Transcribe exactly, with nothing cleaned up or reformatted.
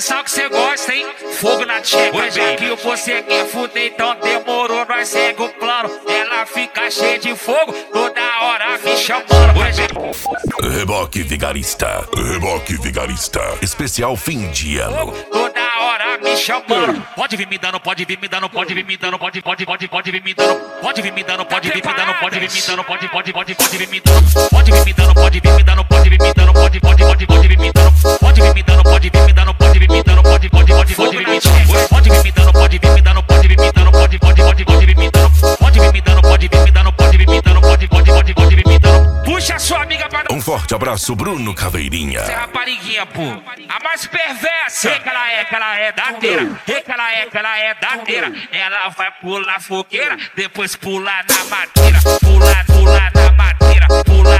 posição que cê gosta, hein? Fogo na tcheca, hoje é que você quer fuder, então demorou, nós segue o plano. Ela fica cheia de fogo, toda hora me chamando. Hoje é... Reboque Vigarista, Reboque Vigarista, especial fim de ano. Toda hora me chamando. Pode vir me dando, pode vir me dando, pode vir me dando, pode, pode, pode, pode vir me dando. Pode vir me dando, pode vir me dando, pode vir me dando, pode, pode, pode, pode vir me dando. Pode vir me dando, pode vir me dando, pode vir me dando, pode, pode, pode, pode vir me dando. Pode vir me dando, pode vir me dando, pode vir me dando, pode, pode, pode, pode vir me dando. Pode vir me dando, pode vir me dando, pode vir me dando, pode, pode, pode, pode vir me dando. Pode vir me dando, pode vir me dando, pode vir me dando, pode, pode, pode, pode vir me dando. Puxa sua amiga para Um forte abraço, Bruno Caveirinha. Essa rapariguinha, pô, a mais perversa. Que ela é, que ela é dadeira. Que ela é, que ela é dadeira. Ela vai pular fogueira, depois pular na madeira. Pular, pular na madeira. Pular